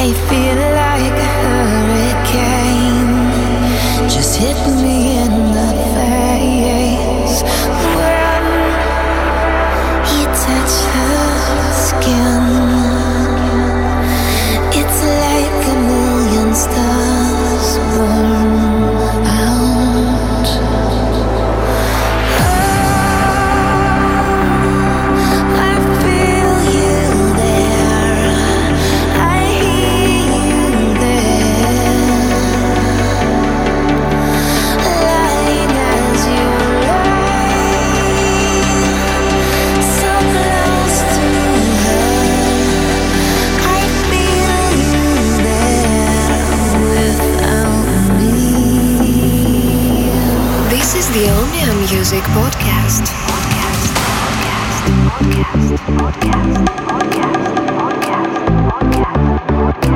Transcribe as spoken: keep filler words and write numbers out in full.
I feel like a hurricane just hit me in the face. When you touch her skin, it's like a million stars burn out. Oh, I feel you there, I hear you there, lying as you lie, so close to her. I feel you there without me. This is the Omnia Music Podcast. Podcast, podcast, podcast, podcast, podcast, podcast, podcast.